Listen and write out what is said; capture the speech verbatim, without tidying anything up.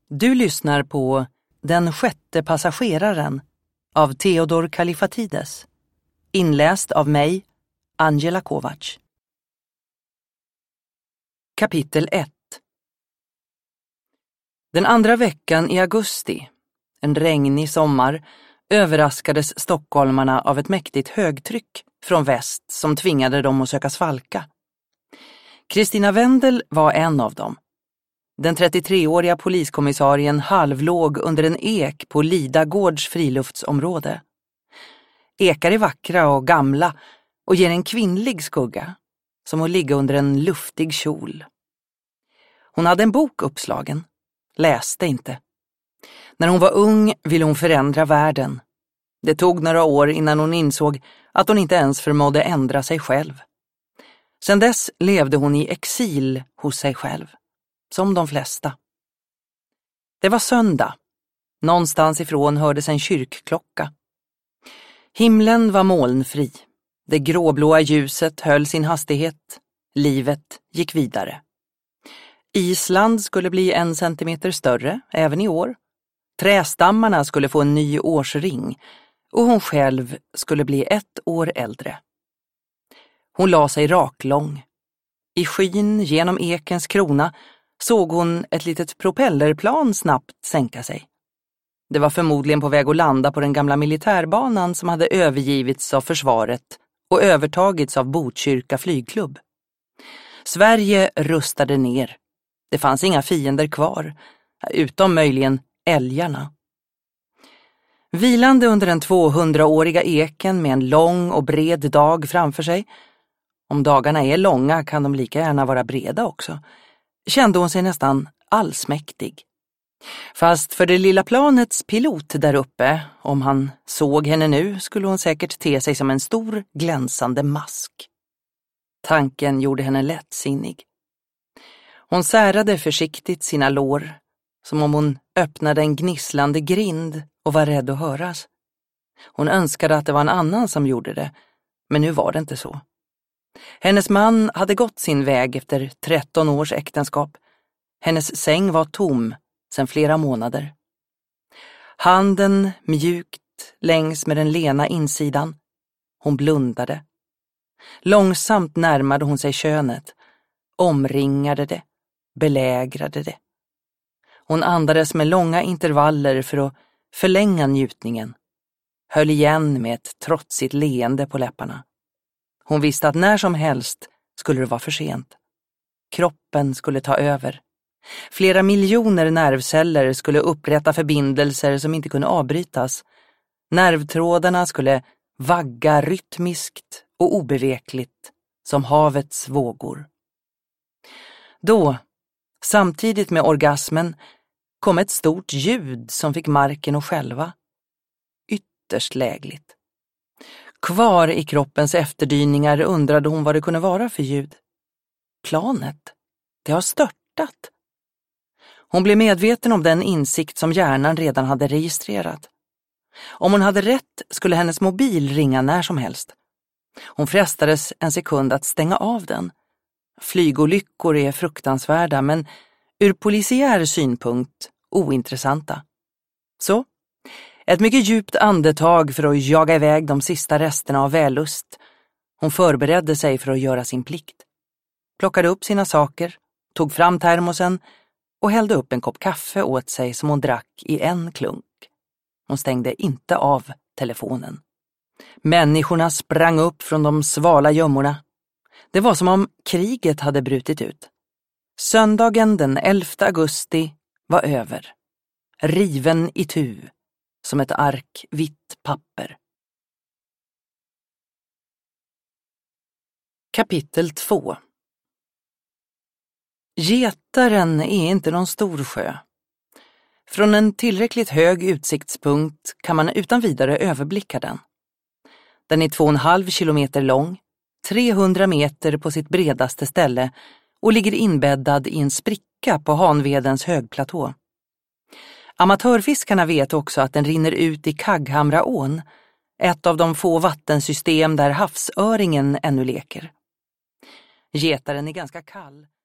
Du lyssnar på Den sjätte passageraren av Theodor Kalifatides. Inläst av mig, Angela Kovacs. Kapitel ett. Den andra veckan i augusti, en regnig sommar, överraskades stockholmarna av ett mäktigt högtryck från väst som tvingade dem att söka svalka. Kristina Wendel var en av dem. Den trettiotreåriga poliskommissarien halvlåg under en ek på Lida gårds friluftsområde. Ekar är vackra och gamla och ger en kvinnlig skugga, som att ligga under en luftig kjol. Hon hade en bok uppslagen, läste inte. När hon var ung ville hon förändra världen. Det tog några år innan hon insåg att hon inte ens förmådde ändra sig själv. Sedan dess levde hon i exil hos sig själv, som de flesta. Det var söndag. Någonstans ifrån hördes en kyrkklocka. Himlen var molnfri. Det gråblåa ljuset höll sin hastighet. Livet gick vidare. Island skulle bli en centimeter större, även i år. Trästammarna skulle få en ny årsring och hon själv skulle bli ett år äldre. Hon la sig raklång. I skyn genom ekens krona såg hon ett litet propellerplan snabbt sänka sig. Det var förmodligen på väg att landa på den gamla militärbanan som hade övergivits av försvaret och övertagits av Botkyrka flygklubb. Sverige rustade ner. Det fanns inga fiender kvar, utom möjligen älgarna. Vilande under den tvåhundraåriga eken med en lång och bred dag framför sig, om dagarna är långa kan de lika gärna vara breda också, kände hon sig nästan allsmäktig. Fast för det lilla planets pilot där uppe, om han såg henne nu, skulle hon säkert te sig som en stor glänsande mask. Tanken gjorde henne lättsinnig. Hon särade försiktigt sina lår, som om hon öppnade en gnisslande grind och var rädd att höras. Hon önskade att det var en annan som gjorde det, men nu var det inte så. Hennes man hade gått sin väg efter tretton års äktenskap. Hennes säng var tom sedan flera månader. Handen mjukt längs med den lena insidan. Hon blundade. Långsamt närmade hon sig könet, omringade det, belägrade det. Hon andades med långa intervaller för att förlänga njutningen. Höll igen med ett trotsigt leende på läpparna. Hon visste att när som helst skulle det vara för sent. Kroppen skulle ta över. Flera miljoner nervceller skulle upprätta förbindelser som inte kunde avbrytas. Nervtrådarna skulle vagga rytmiskt och obevekligt som havets vågor. Då, samtidigt med orgasmen, kom ett stort ljud som fick marken att skälva. Ytterst lägligt. Kvar i kroppens efterdyningar undrade hon vad det kunde vara för ljud. Planet, det har störtat. Hon blev medveten om den insikt som hjärnan redan hade registrerat. Om hon hade rätt skulle hennes mobil ringa när som helst. Hon frestades en sekund att stänga av den. Flygolyckor är fruktansvärda, men ur polisiär synpunkt ointressanta. Så, ett mycket djupt andetag för att jaga iväg de sista resterna av vällust. Hon förberedde sig för att göra sin plikt. Plockade upp sina saker, tog fram termosen och hällde upp en kopp kaffe åt sig som hon drack i en klunk. Hon stängde inte av telefonen. Människorna sprang upp från de svala gömmorna. Det var som om kriget hade brutit ut. Söndagen den elfte augusti var över. Riven i tu, som ett ark vitt papper. Kapitel två. Getaren är inte någon stor sjö. Från en tillräckligt hög utsiktspunkt kan man utan vidare överblicka den. Den är två och en halv kilometer lång, trehundra meter på sitt bredaste ställe och ligger inbäddad i en spricka på Hanvedens högplatå. Amatörfiskarna vet också att den rinner ut i Kagghamraån, ett av de få vattensystem där havsöringen ännu leker. Getaren är ganska kall